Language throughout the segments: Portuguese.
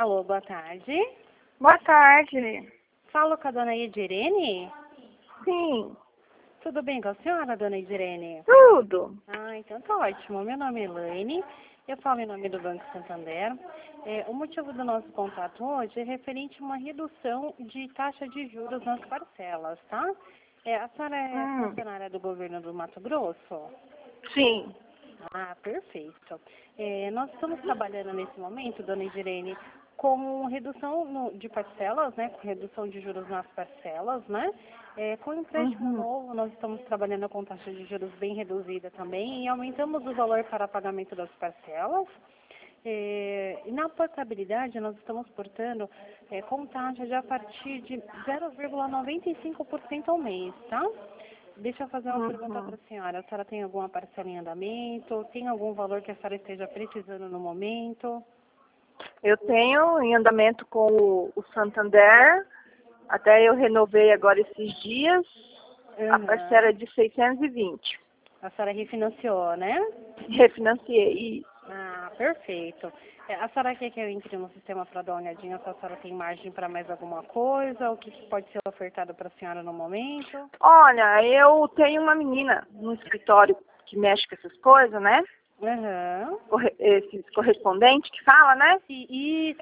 Alô, boa tarde. Boa tarde. Falo com a dona Edirene? Sim, Tudo bem com a senhora, dona Edirene? tudo. Ah, então tá ótimo. Meu nome é Elaine, eu falo em nome do Banco Santander. O motivo do nosso contato hoje é referente a uma redução de taxa de juros nas parcelas, tá? A senhora é funcionária do governo do Mato Grosso? Sim. Ah, perfeito. Nós estamos trabalhando nesse momento, dona Edirene, com redução de parcelas, né? Com redução de juros nas parcelas, né? Com empréstimo novo, nós estamos trabalhando com taxa de juros bem reduzida também e aumentamos o valor para pagamento das parcelas. E na portabilidade, nós estamos portando com taxa de a partir de 0,95% ao mês, tá? Deixa eu fazer uma pergunta para a senhora. A senhora tem alguma parcela em andamento? Tem algum valor que a senhora esteja precisando no momento? Eu tenho em andamento com o Santander, até eu renovei agora esses dias, a parcela é de 620. A senhora refinanciou, né? Refinanciei. Ah, perfeito. A senhora quer que eu entre no sistema para dar uma olhadinha se a senhora tem margem para mais alguma coisa? O que pode ser ofertado para a senhora no momento? Olha, eu tenho uma menina no escritório que mexe com essas coisas, né? Esses correspondentes que fala, né? Isso.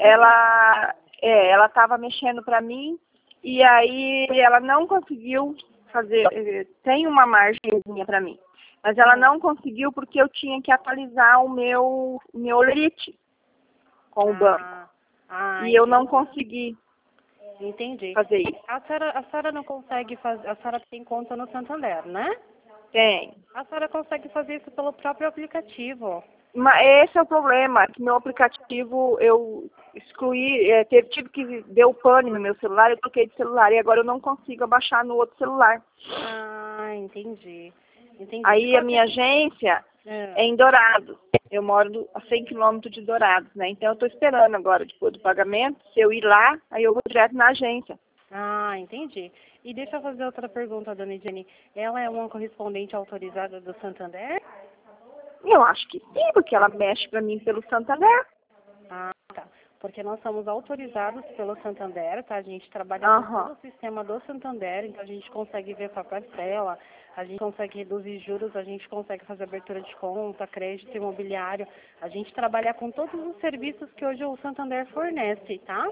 Ela estava mexendo para mim e aí ela não conseguiu fazer. Tem uma margenzinha para mim, mas ela não conseguiu porque eu tinha que atualizar o meu lerite com o banco e eu não consegui. Entendi. Fazer isso. A senhora não consegue fazer. A senhora tem conta no Santander, né? Tem. A senhora consegue fazer isso pelo próprio aplicativo. Mas esse é o problema, que meu aplicativo eu excluí, tive que deu pane no meu celular, eu troquei de celular e agora eu não consigo abaixar no outro celular. Ah, entendi. Aí a minha agência é em Dourados. Eu moro a 100 quilômetros de Dourados, né? Então eu estou esperando agora, depois do pagamento, se eu ir lá, aí eu vou direto na agência. Ah, entendi. E deixa eu fazer outra pergunta, dona Jenny. Ela é uma correspondente autorizada do Santander? Eu acho que sim, porque ela mexe para mim pelo Santander. Ah, tá. Porque nós somos autorizados pelo Santander, tá? A gente trabalha com todo o sistema do Santander, então a gente consegue ver sua parcela, a gente consegue reduzir juros, a gente consegue fazer abertura de conta, crédito imobiliário. A gente trabalha com todos os serviços que hoje o Santander fornece, tá?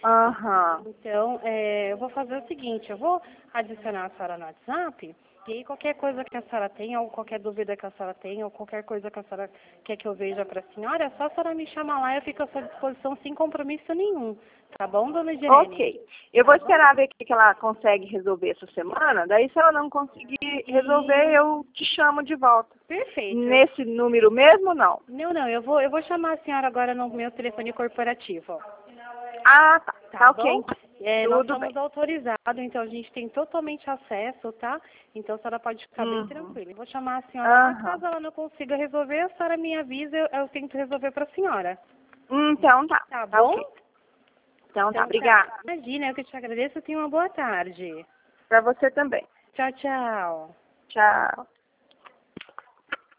Então, eu vou fazer o seguinte, eu vou adicionar a senhora no WhatsApp, e aí qualquer coisa que a senhora tenha, ou qualquer dúvida que a senhora tenha, ou qualquer coisa que a senhora quer que eu veja para a senhora, é só a senhora me chamar lá, eu fico à sua disposição sem compromisso nenhum. Tá bom, dona Edirene? Ok. Eu vou esperar ver o que ela consegue resolver essa semana, daí se ela não conseguir resolver, eu te chamo de volta. Perfeito. Nesse número mesmo, não? Não, eu vou chamar a senhora agora no meu telefone corporativo. Ah, tá. Tá ok. Bom? Nós Tudo somos bem. autorizados, então a gente tem totalmente acesso, tá? Então a senhora pode ficar bem tranquila. Eu vou chamar a senhora, caso ela não consiga resolver, a senhora me avisa, eu tento resolver para a senhora. Então tá. Tá bom? Ok. Então tá, obrigada. Imagina, eu que te agradeço, tenha uma boa tarde. Pra você também. Tchau, tchau. Tchau.